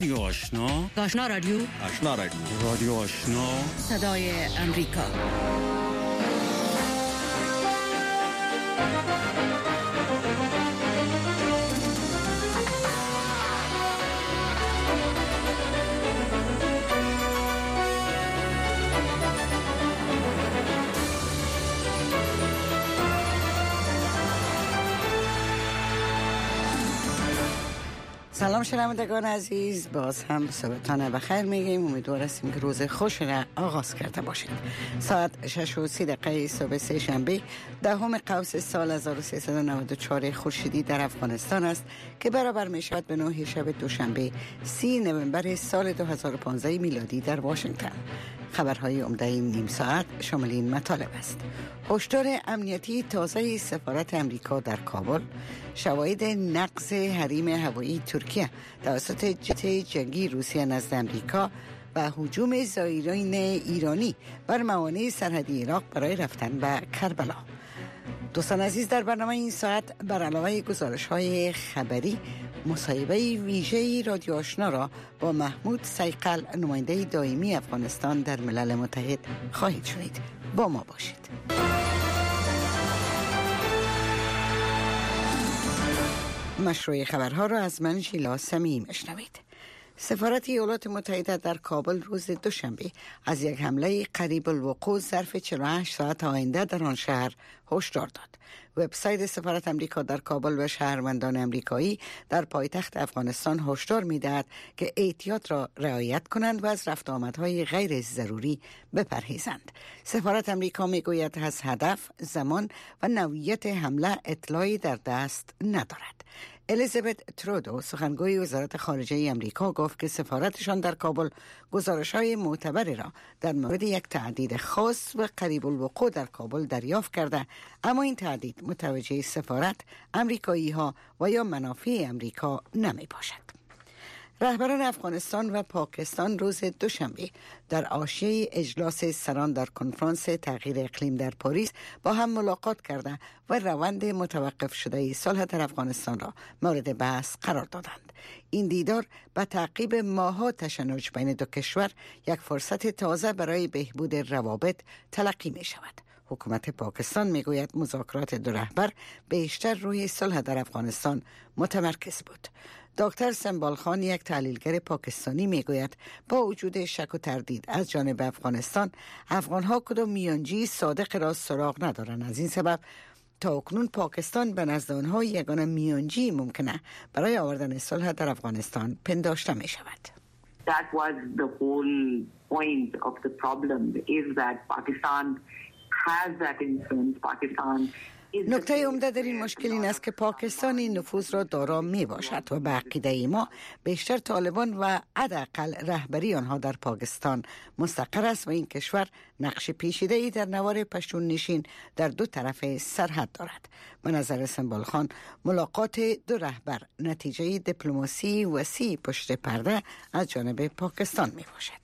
آشنا رادیو رادیو آشنا صدای امریکا. سلام شنوندگان عزیز، باز هم صبحتان بخیر میگیم. امیدوار هستیم که روز خوش را آغاز کرده باشید. ساعت 6:30 صبح سه شنبه دهم قوس سال 1394 خورشیدی در افغانستان است که برابر می شود به 9 شب دوشنبه 30 نوامبر سال 2015 میلادی در واشنگتن. خبرهای عمده نیم ساعت شامل این مطالب است: هشدار امنیتی تازه سفارت امریکا در کابل، شواهد نقض حریم هوایی ترکیه توسط جت جنگی روسیه نزد امریکا و هجوم زائرین ایرانی بر موانع سرحدی عراق برای رفتن به کربلا. دوستان عزیز، در برنامه این ساعت بر علاوه گزارش‌های خبری، مصاحبه ویژه رادیو آشنا را با محمود سیقل، نماینده دائمی افغانستان در ملل متحد خواهید شنید. با ما باشید. مشروع خبرها را از من ژیلا سمیع میشنوید. سفارت ایالات متحده در کابل روز دوشنبه از یک حمله قریب الوقوع ظرف 48 ساعت آینده در آن شهر هشدار داد. وبسایت سفارت امریکا در کابل و شهروندان امریکایی در پایتخت افغانستان هشدار می‌دهد که احتیاط را رعایت کنند و از رفت آمدهای غیر ضروری بپرهیزند. سفارت امریکا میگوید از هدف، زمان و نوعیت حمله اطلاعی در دست ندارد. الیزابت ترودو، سخنگوی وزارت خارجه امریکا، گفت که سفارتشان در کابل گزارش‌های معتبری را در مورد یک تهدید خاص و قریب الوقوع در کابل دریافت کرده، اما این تهدید متوجه سفارت، امریکایی‌ها و یا منافع امریکا نمی باشد. رهبران افغانستان و پاکستان روز دوشنبه در حاشیه اجلاس سران در کنفرانس تغییر اقلیم در پاریس با هم ملاقات کرده و روند متوقف شده صلح در افغانستان را مورد بحث قرار دادند. این دیدار به تعقیب ماه‌ها تشنج بین دو کشور یک فرصت تازه برای بهبود روابط تلقی می شود. حکومت پاکستان میگوید مذاکرات دو رهبر بیشتر روی صلح در افغانستان متمرکز بود. دکتر سنبال خان، یک تحلیلگر پاکستانی، میگوید با وجود شک و تردید از جانب افغانستان، افغانها کدام میانجی صادق را سراغ ندارند. از این سبب تا اکنون پاکستان به نزد آنها یگانه میانجی ممکنه برای آوردن صلح در افغانستان پنداشته می شود. That was the whole point of the problem, is that Pakistan has that influence. Pakistan نکته عمده در این مشکل این است که پاکستان این نفوذ را دارا می باشد و به عقیده ما بیشتر طالبان و حداقل رهبری آنها در پاکستان مستقر است و این کشور نقش پیچیده‌ای در نوار پشتون نشین در دو طرف سرحد دارد. به نظر سنبال خان، ملاقات دو رهبر نتیجه دیپلماسی وسیع پشت پرده از جانب پاکستان می باشد.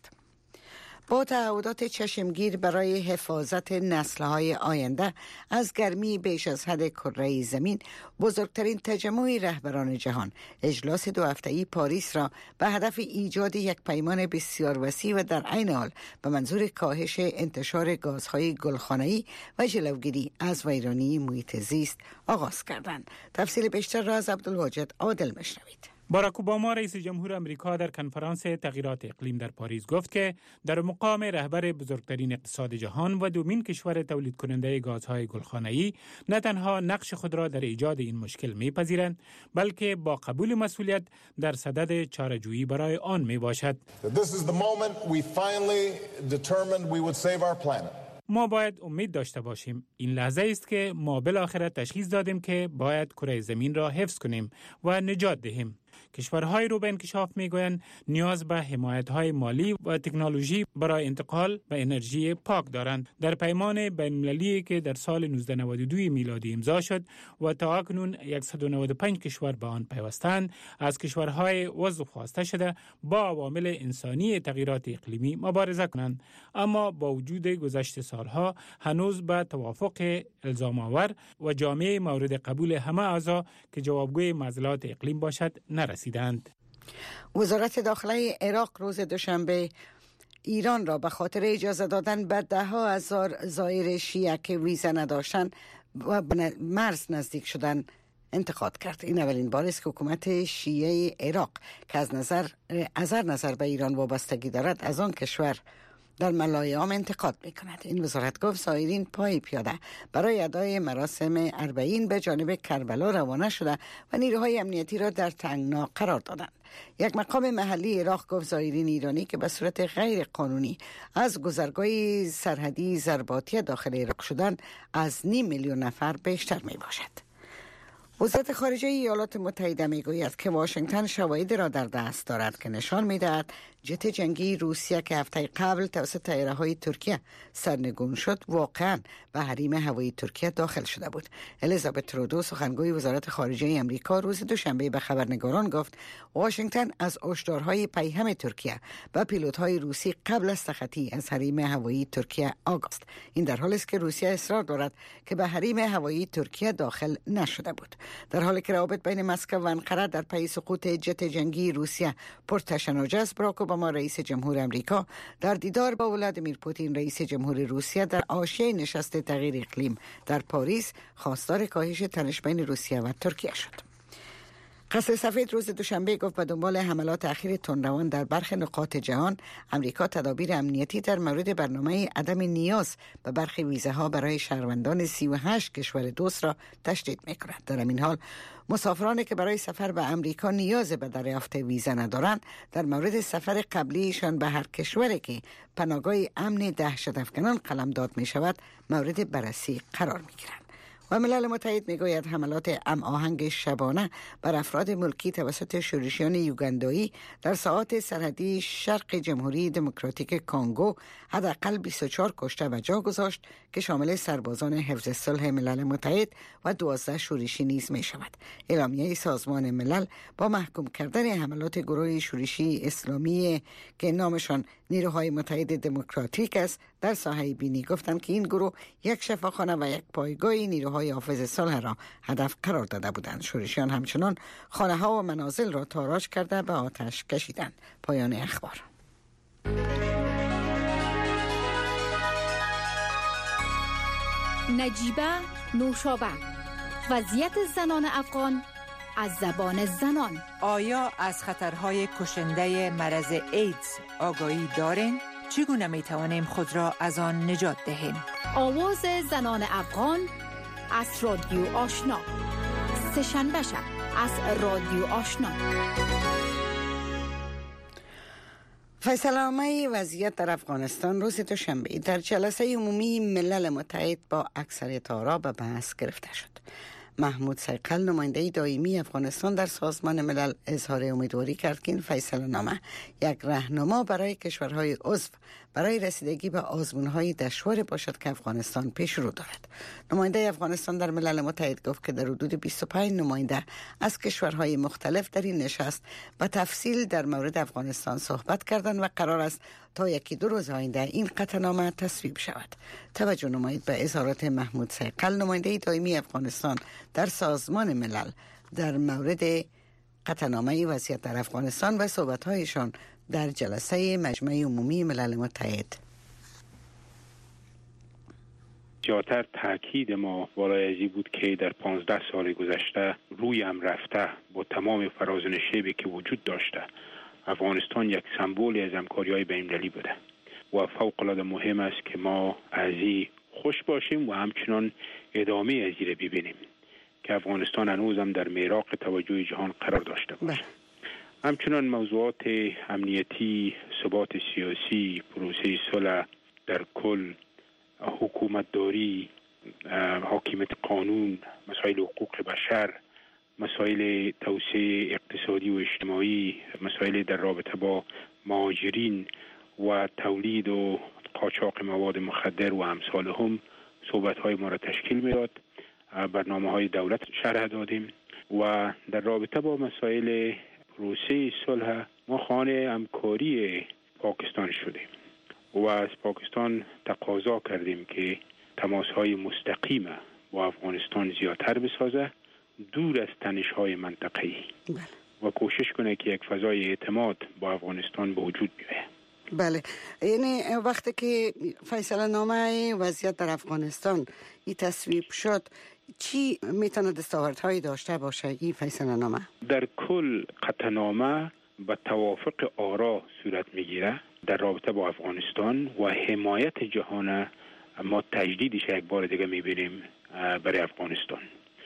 با تعهدات چشمگیر برای حفاظت نسل‌های آینده از گرمی بیش از حد کره زمین، بزرگترین تجمع رهبران جهان اجلاس 2 هفته‌ای پاریس را به هدف ایجاد یک پیمان بسیار وسیع و در عین حال به منظور کاهش انتشار گازهای گلخانه‌ای و جلوگیری از ویرانی محیط زیست آغاز کردند. تفصیل بیشتر را از عبدالواجد عادل میشنوید. باراک اوباما رئیس جمهور امریکا در کنفرانس تغییرات اقلیم در پاریس گفت که در مقام رهبر بزرگترین اقتصاد جهان و دومین کشور تولید کننده گازهای گلخانه‌ای نه تنها نقش خود را در ایجاد این مشکل می‌پذیرند، بلکه با قبول مسئولیت در صدد چاره‌جویی برای آن میباشد. ما باید امید داشته باشیم. این لحظه است که ما بالاخره تشخیص دادیم که باید کره زمین را حفظ کنیم و نجات دهیم. کشورهای رو به انکشاف میگویند نیاز به حمایت‌های مالی و تکنولوژی برای انتقال به انرژی پاک دارند. در پیمان بین‌المللی که در سال 1992 میلادی امضا شد و تا اکنون 195 کشور به آن پیوستند، از کشورهای عضو خواسته شده با عوامل انسانی تغییرات اقلیمی مبارزه کنند، اما با وجود گذشت سالها هنوز به توافق الزام آور و جامع مورد قبول همه اعضا که جوابگوی معضلات اقلیم باشد نرسیدند. وزارت داخله عراق روز دوشنبه ایران را به خاطر اجازه دادن به 10,000 زائر شیعه که ویزا نداشتن و به مرز نزدیک شدن انتقاد کرد. این اولین بار است که حکومت شیعه عراق که از هر نظر به ایران وابستگی دارد از آن کشور در ملایام انتقاد میکند. این وزارت گفت زائرین پای پیاده برای ادای مراسم اربعین به جانب کربلا روانه شده و نیروهای امنیتی را در تنگنا قرار دادند. یک مقام محلی عراق گفت زائرین ایرانی که به صورت غیر قانونی از گذرگاه سرحدی زرباطیه داخل عراق شدند از 500,000 نفر بیشتر می باشد. وزارت خارجه ایالات متحده میگوید که واشنگتن شواهدی را در دست دارد که نشان میدهد جت جنگی روسیه که هفته قبل توسط طیاره‌های ترکیه سرنگون شد واقعا به حریم هوایی ترکیه داخل شده بود. الیزابت ترودو سخنگوی وزارت خارجه امریکا روز دوشنبه به خبرنگاران گفت واشنگتن از هشدارهای پیهم ترکیه و پیلوت‌های روسی قبل از تخطی از حریم هوایی ترکیه آگاه است. این در حالی است که روسیه اصرار دارد که به حریم هوایی ترکیه داخل نشده بود. در حالی که روابط بین مسکو و انقره در پی سقوط جت جنگی روسیه پرتشنج است، باراک اوباما رئیس جمهور امریکا در دیدار با ولادیمیر پوتین رئیس جمهور روسیه در حاشیه نشست تغییر اقلیم در پاریس خواستار کاهش تنش بین روسیه و ترکیه شد. قصر سفید روز دوشنبه گفت به دنبال حملات اخیر تندروان در برخی نقاط جهان امریکا تدابیر امنیتی در مورد برنامه عدم نیاز به برخی ویزاها برای شهروندان 38 کشور دوست را تشدید می‌کند. در این حال مسافرانی که برای سفر به امریکا نیاز به دریافت ویزا ندارند در مورد سفر قبلیشان به هر کشوری که پناهگاه امن دهشت‌افکنان قلمداد می‌شود مورد بررسی قرار می‌گیرند. و ملل متحد میگوید حملات هماهنگ شبانه بر افراد ملکی توسط شورشیان یوگندایی در ساحات سرحدی شرق جمهوری دموکراتیک کانگو حداقل 24 کشته و جا گذاشت که شامل سربازان حفظ صلح ملل متحد و 12 شورشی نیز می شود. اعلامیه سازمان ملل با محکوم کردن حملات گروه شورشی اسلامی که نامشان نیروهای متحد دموکراتیک است در ساحه بینی گفتند که این گروه یک شفاخانه و یک پایگاه نیروهای حافظ صلح را هدف قرار داده بودند. شورشیان همچنان خانه ها و منازل را تاراج کرده به آتش کشیدند. پایان اخبار. نجیبه نوشابه وضعیت زنان افغان از زبان زنان. آیا از خطرهای کشنده مرض ایدز آگاهی دارین؟ چگونه می توانیم خود را از آن نجات دهیم؟ آواز زنان افغان از رادیو آشنا سه‌شنبه شب از رادیو آشنا. فیصله‌نامه وضعیت در افغانستان روز دوشنبه در جلسه عمومی ملل متحد با اکثریت آرا به بحث گرفته شد. محمود سیقل نماینده دائمی افغانستان در سازمان ملل اظهار امیدواری کرد که این فیصله‌نامه یک راهنما برای کشورهای عضو برای رسیدگی به آزمون‌های دشوار باشد که افغانستان پیش رو دارد. نماینده افغانستان در ملل متحد گفت که در حدود 25 نماینده از کشورهای مختلف در این نشست به تفصیل در مورد افغانستان صحبت کردند و قرار است تا 1-2 روز آینده این قطعنامه تصویب شود. توجه نمایید به اظهارات محمود سیقل نماینده دائمی افغانستان در سازمان ملل در مورد قطعنامه وضعیت در افغانستان و صحبت‌هایشان در جلسه مجمع عمومی ملل متحد. زیادتر تاکید ما بالای ازی بود که در 15 سال گذشته روی هم رفته با تمام فراز و نشیبی که وجود داشته افغانستان یک سمبولی از همکاری‌های بین‌المللی بوده و فوق‌العاده مهم است که ما از این خوش باشیم و همچنان ادامه از این را ببینیم که افغانستان هنوز هم در میراق توجه جهان قرار داشته باشه. همچنان موضوعات امنیتی، ثبات سیاسی، پروسه صلح در کل، حکومتداری، حاکمیت قانون، مسائل حقوق بشر، مسائل توسعه اقتصادی و اجتماعی، مسائل در رابطه با مهاجرین و تولید و قاچاق مواد مخدر و امثال هم صحبت‌های ما را تشکیل می‌داد. برنامه‌های دولت شرح دادیم و در رابطه با مسائل پروسه صلح ما خانه همکاری پاکستان شدیم و از پاکستان تقاضا کردیم که تماس‌های مستقیم با افغانستان زیادتر بسازه دور از تنش‌های منطقه‌ای و کوشش کنه که یک فضای اعتماد با افغانستان به وجود بیاید. بله، یعنی وقتی که فیصله نامه وضعیت در افغانستان این تصویب شد، چی میتونه دستاوردهایی داشته باشه این فیصله نامه؟ در کل قطعنامه به توافق آرا صورت میگیره در رابطه با افغانستان و حمایت جهان ما تجدیدش یک بار دیگه میبینیم برای افغانستان.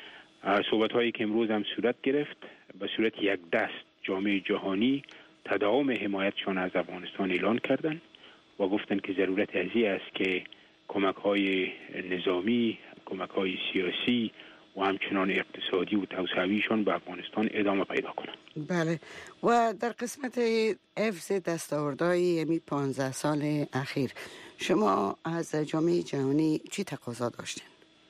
صحبت هایی که امروز هم صورت گرفت به صورت یک دست جامعه جهانی تداوم حمایتشان از افغانستان اعلان کردند و گفتند که ضرورت ازی است که کمک های نظامی، کمک های سیاسی و همچنان اقتصادی و توسعویشان به افغانستان ادامه پیدا کنند. بله، و در قسمت حفظ دستاوردهای 15 سال اخیر شما از جامعه جهانی چی تقاضا داشتین؟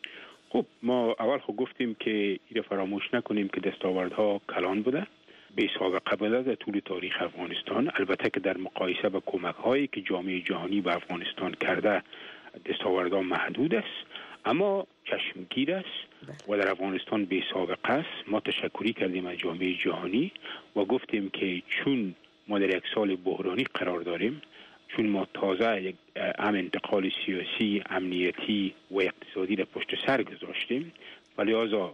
خب ما اول گفتیم که این فراموش نکنیم که دستاوردها کلان بوده، بی سابقه بوده در طول تاریخ افغانستان. البته که در مقایسه با کمک هایی که جامعه جهانی به افغانستان کرده دستاوردها محدود است، اما چشمگیر است و در افغانستان بی سابقه است. ما تشکری کردیم از جامعه جهانی و گفتیم که چون ما در یک سال بحرانی قرار داریم، چون ما تازه یک انتقال سیاسی، امنیتی و اقتصادی را پشت سر گذاشتیم و لذا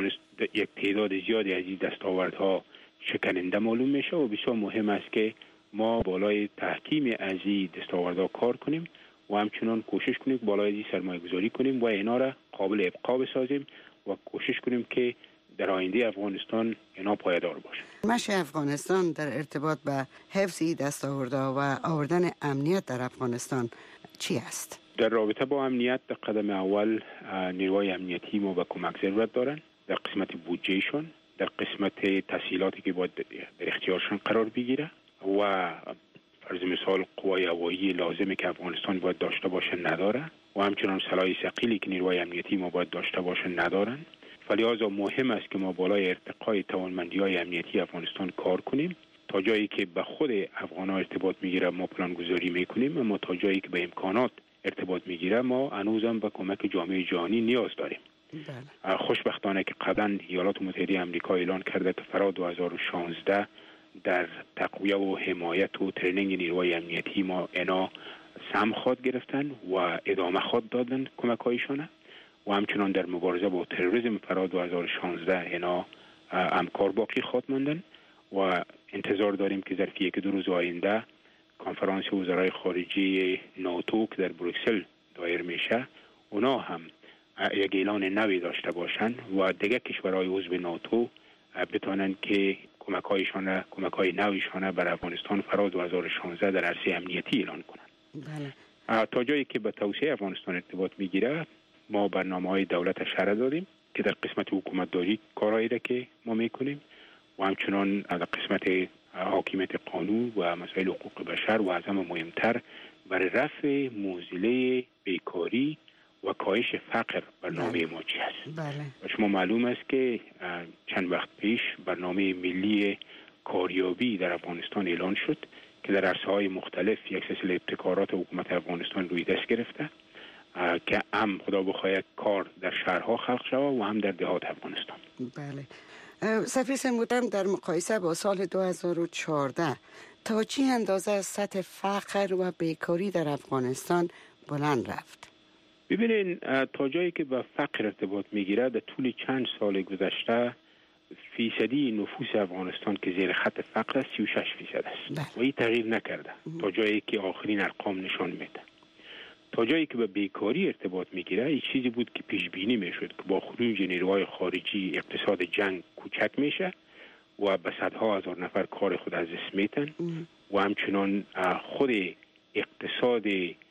یک تعداد زیادی از این دستاوردها شکننده معلوم میشه و بسیار مهم است که ما بالای تحکیم از این دستاوردها کار کنیم و همچنان کوشش کنیم بالای این سرمایه گذاری کنیم و اینا را قابل ابقا بسازیم و کوشش کنیم که در آینده افغانستان اینا پایدار باشه. مشی افغانستان در ارتباط به حفظ دستاوردها و آوردن امنیت در افغانستان چی است؟ در رابطه با امنیت در قدم اول نیروهای امنیتی ما به کمک ضرورت دارن در قسمت بودجهشون، در قسمت تسهیلاتی که باید در اختیارشون قرار بگیره و فرض مثال قوای هوایی لازمی که افغانستان باید داشته باشه نداره و همچنان سلاح ثقیلی که نیروهای امنیتی ما باید داشته باشه ندارن. فلذا مهم است که ما بالای ارتقای توانمندی‌های امنیتی افغانستان کار کنیم. تا جایی که به خود افغان‌ها ارتباط میگیره ما پلان گذاری میکنیم، اما تا جایی که به امکانات ارتباط میگیره ما هنوزم به کمک جامعه جهانی نیاز داریم. خوشبختانه که قبلا ایالات متحده آمریکا اعلان کرده که فرا 2016 در تقویه و حمایت و ترنینگ نیروهای امنیتی ما اینا سهم خواد گرفتن و ادامه خواد دادن کمک‌هایشان و همچنان در مبارزه با تروریسم فرا 2016 اینا همکار باقی خواد ماندن و انتظار داریم که ظرف 1-2 روز آینده کنفرانس وزرای خارجه ناتو که در بروکسل دایر میشه اونا هم یک اعلان نوی داشته باشن و دیگه کشورهای عضو ناتو بتونن که کمک‌های نویشان بر افغانستان فرا 2016 در عرصه امنیتی اعلان کنن. بله. تا جایی که به توسعه افغانستان ارتباط میگیره ما برنامه‌های دولت شرع داریم که در قسمت حکومتداری کارهایی را که ما میکنیم و همچنان در قسمت حاکمیت قانون و مسائل حقوق بشر و از همه مهمتر برای رفع معضله بیکاری و کاهش فقر برنامه ما چی است. بله. و شما معلوم است که چند وقت پیش برنامه ملی کاریابی در افغانستان اعلان شد که در عرصه‌های مختلف یک سلسله ابتکارات حکومت افغانستان روی دست گرفته که هم خدا بخواهد کار در شهرها خلق شود و هم در دهات افغانستان. بله. سفیر محترم، در مقایسه با سال 2014 تا چه اندازه سطح فقر و بیکاری در افغانستان بلند رفت؟ ببینین تا جایی که به فقر ارتباط میگیره در طول چند سال گذشته فیصدی نفوس افغانستان که زیر خط فقر است 36% است و این تغییر نکرده تا جایی که آخرین ارقام نشان میده. تا جایی که به بیکاری ارتباط میگیره این چیزی بود که پیش بینی میشد که با خروج نیروهای خارجی اقتصاد جنگ کوچک میشه و به صدها هزار نفر کار خود از دست میتن و همچنان خود اقتصاد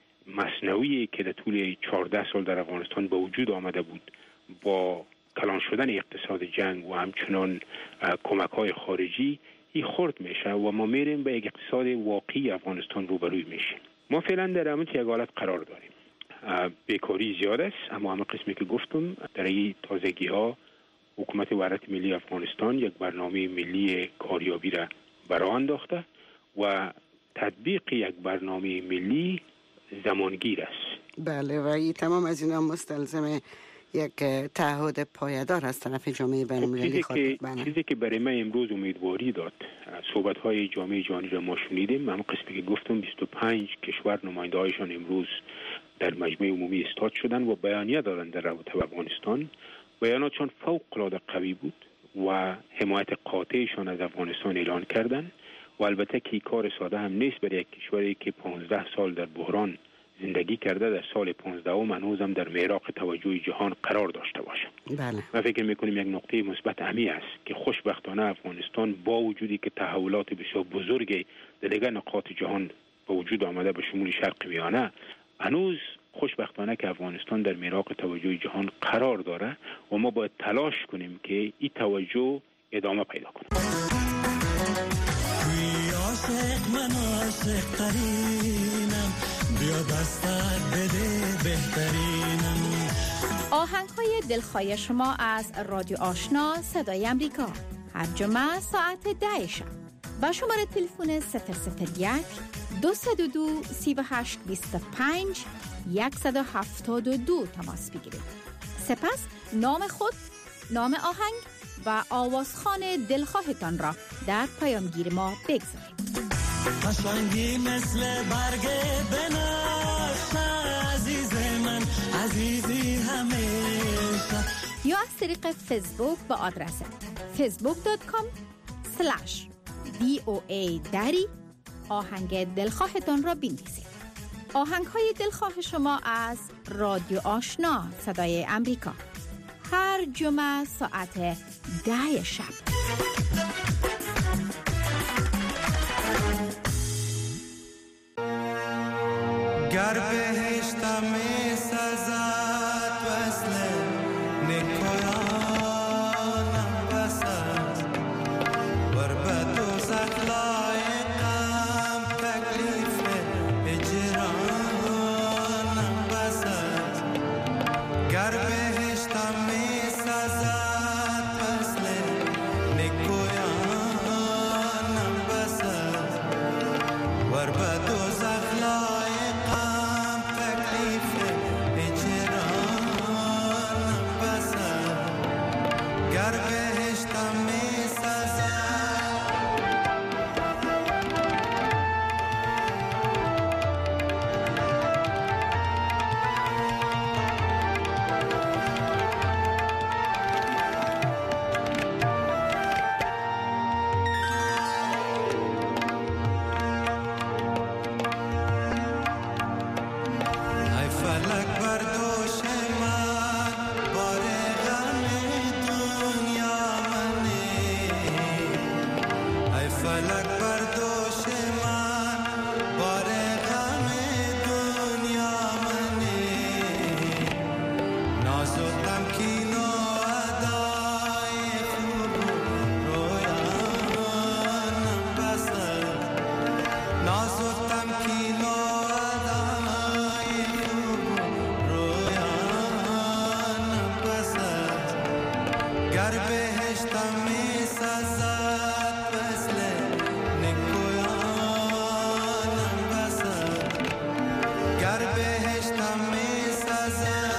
مصنوعی که در طول 14 سال در افغانستان به وجود آمده بود با کلان شدن اقتصاد جنگ و همچنان کمک‌های خارجی این خرد میشه و ما میریم به یک اقتصاد واقعی افغانستان روبروی میشیم. ما فعلا در همون یک حالت قرار داریم. بیکاری زیاد است، اما همه قسمی که گفتم در این تازگی ها حکومت وحدت ملی افغانستان یک برنامه ملی کاریابی را برآورد انداخته و تطبیق یک برنامه ملی زمانگیر است. بله، و این تمام از اینا مستلزم یک تعهد پایدار از طرف جامعه بین‌المللی خواهد بود. چیزی که برای من امروز امیدواری داد، صحبت‌های جامعه جهانی را ما شنیدیم. من قسمی که گفتم 25 کشور نماینده‌هایشان امروز در مجمع عمومی استاد شدن و بیانیه دارند در رابطه با افغانستان. بیاناتشان فوق‌العاده قوی بود و حمایت قاطعشان از افغانستان اعلان کردند و البته که کار ساده هم نیست برای یک کشوری که 15 سال در بحران زندگی کرده در سال 15 هنوزم در معراق توجه جهان قرار داشته باشه. بله. من فکر میکنم یک نقطه مثبت اهمی است که خوشبختانه افغانستان با وجودی که تحولات بسیار بزرگی در دیگر نقاط جهان به وجود آمده به شمول شرق میانه، هنوز خوشبختانه که افغانستان در معراق توجه جهان قرار داره و ما باید تلاش کنیم که این توجه ادامه پیدا کنه. من عاشق ترینم، بیا دستت بده بهترینم. آهنگ‌های دلخواه شما از رادیو آشنا صدای امریکا هر جمعه ساعت 10 شب با شماره تلفن 001 222 3825 172 تماس بگیرید. سپس نام خود، نام آهنگ و آوازخوان دلخواهتان را در پیامگیر ما بگذارید. قشنگی مثل برگ بنفشه عزیز من، عزیزی همیشه. یا از طریق فیسبوک با آدرس facebook.com/voa آهنگ دلخواهتان را بنویسید. آهنگ های دلخواه شما از رادیو آشنا صدای امریکا هر جمعه ساعت 10 شب. گر بهشتم می سزد وصل نکویانم بسد، ور به دوزخ لایقم تکلیف اجرانم بسد. گر بهشتم می سزد وصل نکویانم بسد، ور به دوزخ لایقم تکلیف اجرانم بسد. گر بهشتم می سزد. ای فلک بر دوش من بار غم دنیا منی، ای فلک بر دوش من بار غم دنیا منی. نازدم کین و ادای خوب رویانم بسد، نازدم کین و ادای خوب رویانم بسد. گر بهشتم می سزد وصل نکویانم بسد. گر بهشتم می سزد.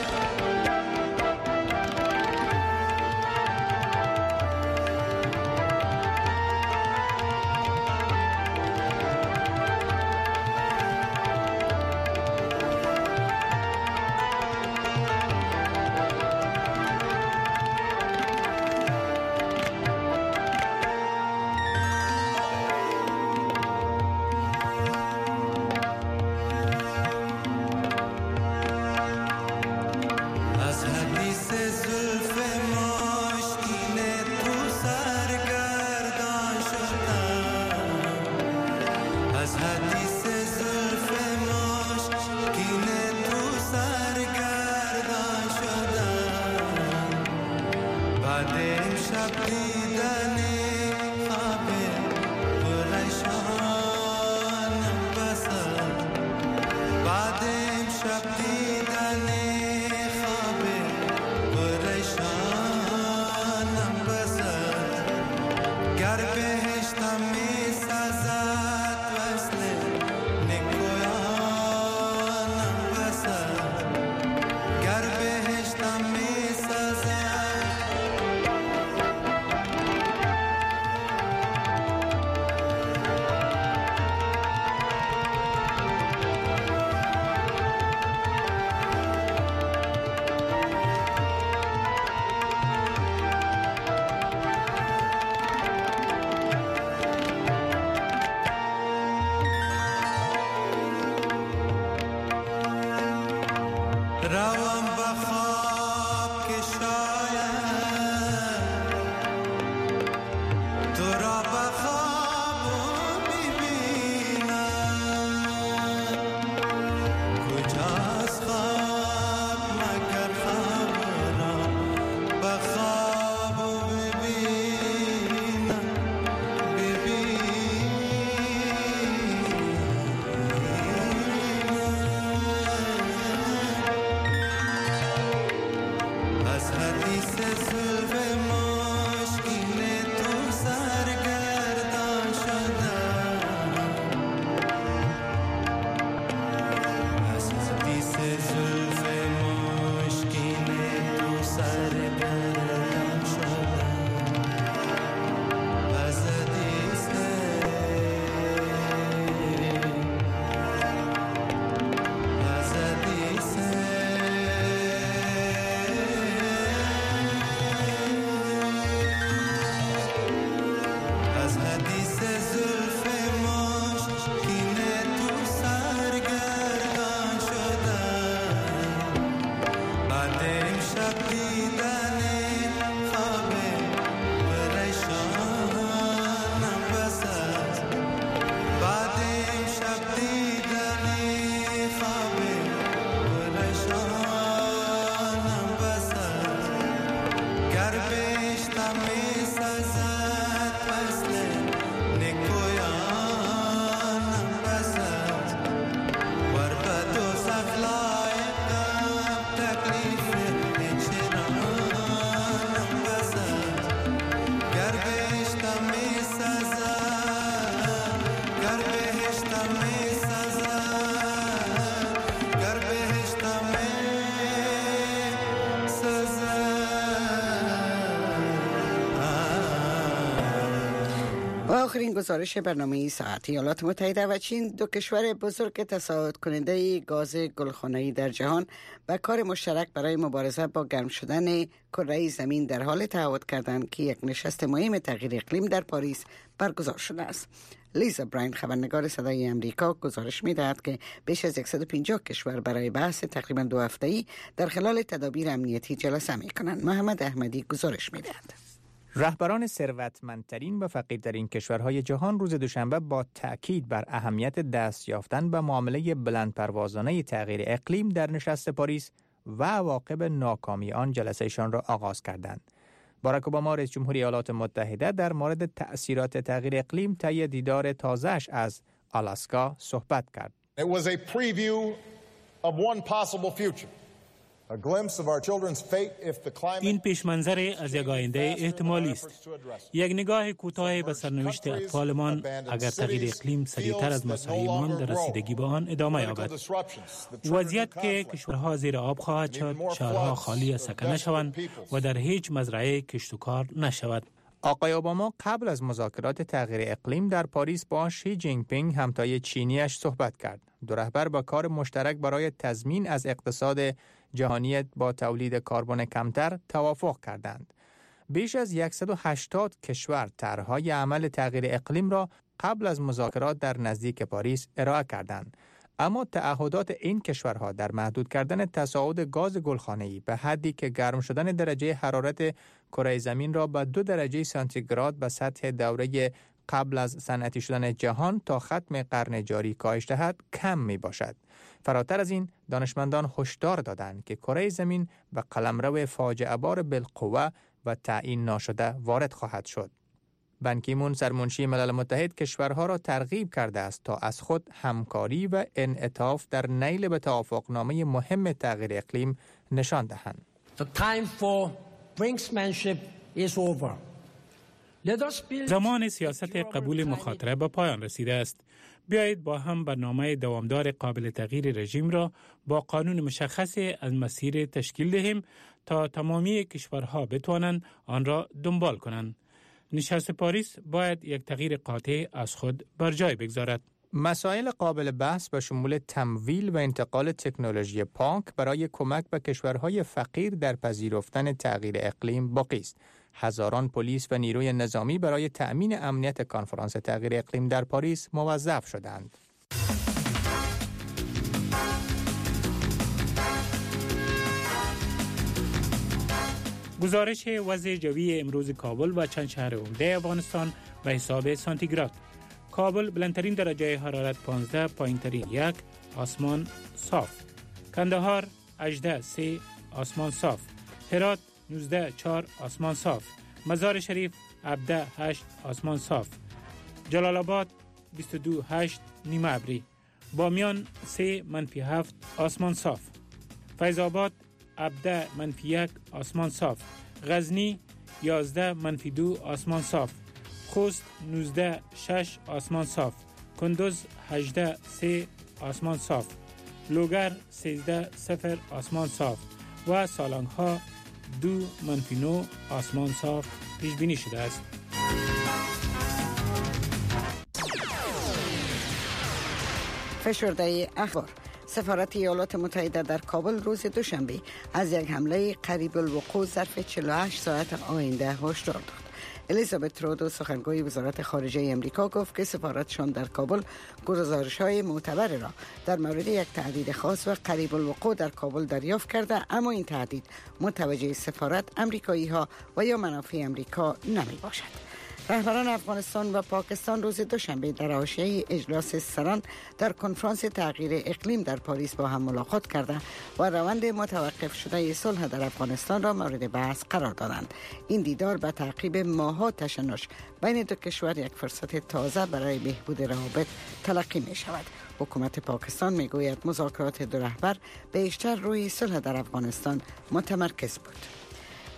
از حدیث زلف مشکین تو سرگردان شدم، از حدیث زلف مشکین تو سرگردان شدم. بعد امشب دیدن خواب پریشانم بسد، بعد امشب دیدن خواب پریشانم بسد. گر بهشتم می سزد وصل نکویانم بسد. گر بهشتم گر بهشتم می سزد گر بهشتم می و آخرین گزارش برنامه ساعت ایالات متحده و چین، دو کشور بزرگ تصاعد کننده گاز گلخانه‌ای در جهان، و کار مشترک برای مبارزه با گرم شدن کره زمین در حال تعهد کردند که یک نشست مهم تغییر اقلیم در پاریس برگزار شده است. لیزا براین، خبرنگار صدای امریکا، گزارش می‌دهد که بیش از 150 کشور برای بحث تقریباً 2 هفته‌ای در خلال تدابیر امنیتی جلسه می‌کنند. محمد احمدی گزارش می‌دهد. رهبران ثروتمندترین و فقیرترین کشورهای جهان روز دوشنبه با تأکید بر اهمیت دست یافتن به معامله بلندپروازانه تغییر اقلیم در نشست پاریس و عواقب ناکامی آن جلسهشان را آغاز کردند. باراک اوباما رئیس جمهوری ایالات متحده در مورد تأثیرات تغییر اقلیم طی دیدار تازه‌اش از آلاسکا صحبت کرد. It was a preview of one possible future. این پیش منظر از یک آینده احتمالی است. یک نگاه کوتاه به سرنوشت اطفالمان اگر تغییر اقلیم سریعتر از مساعیمان در رسیدگی به آن ادامه یابد. وضعیت که کشورها زیر آب خواهد شد، شهرها خالی از سکنه شوند و در هیچ مزرعه کشت و کار نشود. آقای اوباما قبل از مذاکرات تغییر اقلیم در پاریس با شی جینگ پینگ همتای چینیش صحبت کرد. دو رهبر با کار مشترک برای تضمین از اقتصاد جهانی با تولید کربن کمتر توافق کردند. بیش از 180 کشور طرح‌های عمل تغییر اقلیم را قبل از مذاکرات در نزدیک پاریس ارائه کردند. اما تعهدات این کشورها در محدود کردن تصاعد گاز گلخانه‌ای به حدی که گرم شدن درجه حرارت کره زمین را به 2 درجه سانتیگراد به سطح دوره قبل از صنعتی شدن جهان تا ختم قرن جاری کاهش دهد کم می باشد. فراتر از این، دانشمندان هشدار دادند که کره زمین به قلمرو فاجعه بار بالقوه و تعیین ناشده وارد خواهد شد. بن کی مون، سرمنشی ملل متحد، کشورها را ترغیب کرده است تا از خود همکاری و انعطاف در نیل به توافقنامه مهم تغییر اقلیم نشان دهند. The time for brinksmanship is over. زمان سیاست قبول مخاطره به پایان رسیده است. بیایید با هم برنامه دوامدار قابل تغییر رژیم را با قانون مشخصی از مسیر تشکیل دهیم تا تمامی کشورها بتوانند آن را دنبال کنند. نشست پاریس باید یک تغییر قاطع از خود بر جای بگذارد. مسائل قابل بحث به شمول تمویل و انتقال تکنولوژی پاک برای کمک به کشورهای فقیر در پذیرفتن تغییر اقلیم باقی است. هزاران پلیس و نیروی نظامی برای تأمین امنیت کنفرانس تغییر اقلیم در پاریس موظف شدند. گزارش وضع جوی امروز کابل و چند شهر عمده افغانستان به حساب سانتیگراد. کابل بلندترین درجه حرارت 15، پایینترین 1، آسمان صاف. کندهار 18 آسمان صاف. هرات 19 آسمان صاف. مزار شریف 17 آسمان صاف. جلال آباد 22 نیمه ابری. بامیان 3-7 آسمان صاف. فیض آباد 17-1 آسمان صاف. غزنی 11-2 آسمان صاف. خوست 19 آسمان صاف. کندوز 18 آسمان صاف. لوگر 13 آسمان صاف و سالنگ ها 2-9 آسمان صاف پیش بینی شده است. فشرده اخبار. سفارت ایالات متحده در کابل روز دوشنبه از یک حمله قریب الوقوع ظرف 48 ساعت آینده هشدار داد. الیزابت ترودو، سخنگوی وزارت خارجه امریکا، گفت که سفارتشان در کابل گزارش‌های معتبر را در مورد یک تهدید خاص و قریب الوقوع در کابل دریافت کرده، اما این تهدید متوجه سفارت، امریکایی‌ها و یا منافع امریکا نمی باشد. رهبران افغانستان و پاکستان روز دوشنبه در حاشیه اجلاس سران در کنفرانس تغییر اقلیم در پاریس با هم ملاقات کرده و روند متوقف شده صلح در افغانستان را مورد بحث قرار دادند. این دیدار به تعقیب ماه‌ها تشنج بین دو کشور یک فرصت تازه برای بهبود روابط تلقی می شود. حکومت پاکستان می گوید مذاکرات دو رهبر بیشتر روی صلح در افغانستان متمرکز بود.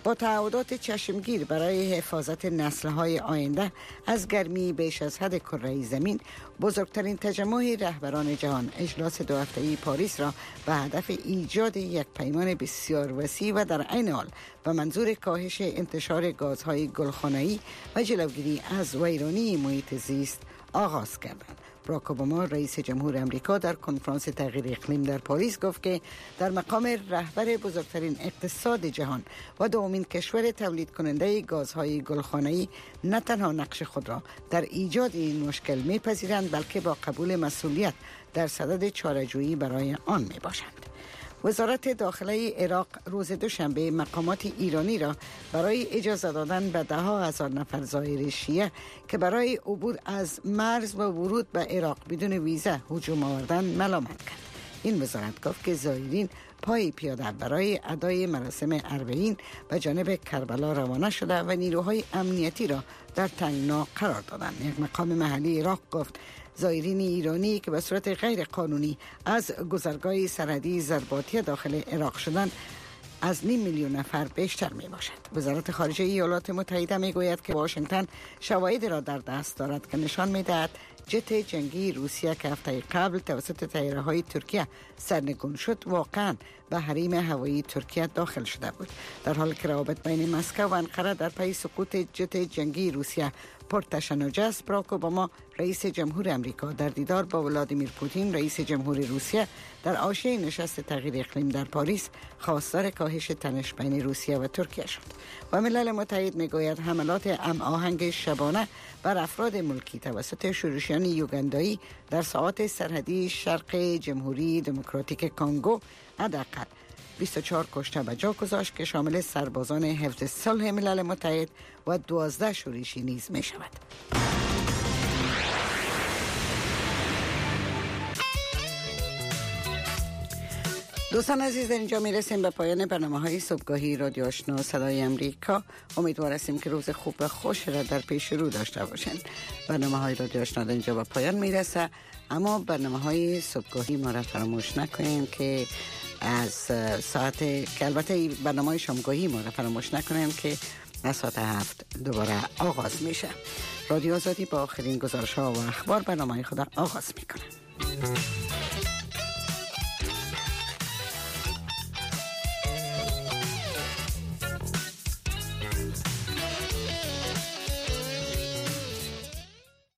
با تعهدات چشمگیر برای حفاظت نسل‌های آینده از گرمی بیش از حد کره زمین، بزرگترین تجمع رهبران جهان اجلاس 2 هفته‌ای پاریس را به هدف ایجاد یک پیمان بسیار وسیع و در عین حال به منظور کاهش انتشار گازهای گلخانه‌ای و جلوگیری از ویرانی محیط زیست آغاز کردند. باراک اوباما رئیس جمهور امریکا در کنفرانس تغییر اقلیم در پاریس گفت که در مقام رهبر بزرگترین اقتصاد جهان و دومین کشور تولید کننده گازهای گلخانه‌ای نه تنها نقش خود را در ایجاد این مشکل می‌پذیرند، بلکه با قبول مسئولیت در صدد چاره‌جویی برای آن می‌باشند. وزارت داخله عراق روز دوشنبه مقامات ایرانی را برای اجازه دادن به 10,000 نفر زائر شیعه که برای عبور از مرز و ورود به عراق بدون ویزا هجوم آوردن ملامت کرد. این وزارت گفت که زائرین پای پیاده برای ادای مراسم اربعین به جانب کربلا روانه شده و نیروهای امنیتی را در تنگنا قرار دادند. یک مقام محلی عراق گفت زائرین ایرانی که به صورت غیر قانونی از گذرگاه سرحدی زرباطی داخل عراق شدند از 500,000 نفر بیشتر می باشد. وزارت خارجه ایالات متحده می گوید که واشنگتن شواهدی را در دست دارد که نشان می دهد جت جنگی روسیه که هفته قبل توسط طیاره‌های ترکیه سرنگون شد واقعا به حریم هوایی ترکیه داخل شده بود، در حالی که روابط بین مسکو و انقره در پی سقوط جت جنگی روسیه پرتشنج است. باراک اوباما رئیس جمهور امریکا در دیدار با ولادیمیر پوتین رئیس جمهور روسیه در حاشیه نشست تغییر اقلیم در پاریس خواستار کاهش تنش بین روسیه و ترکیه شد. و ملل متحد میگوید حملات هماهنگ شبانه بر افراد ملکی توسط شورشیان یوگندایی در ساحات سرحدی شرق جمهوری دموکراتیک کانگو حداقل 24 کشته به جا گذاشت که شامل سربازان حفظ صلح ملل متحد و 12 شورشی نیز می شود. دوستان عزیز، در اینجا می رسیم به پایان برنامه‌های صبحگاهی رادیو آشنا صدای امریکا. امیدوار هستیم که روز خوب و خوش را در پیش رو داشته باشین. برنامه‌های رادیو آشنا در اینجا به پایان می رسه، اما برنامه‌های صبحگاهی ما را فراموش نکنین که از ساعت که البته برنامه شامگاهی ما را فراموش نکنین که از ساعت 7 دوباره آغاز میشه. رادیو آزادی با آخرین گزارش‌ها و اخبار برنامه خود آغاز میکنه.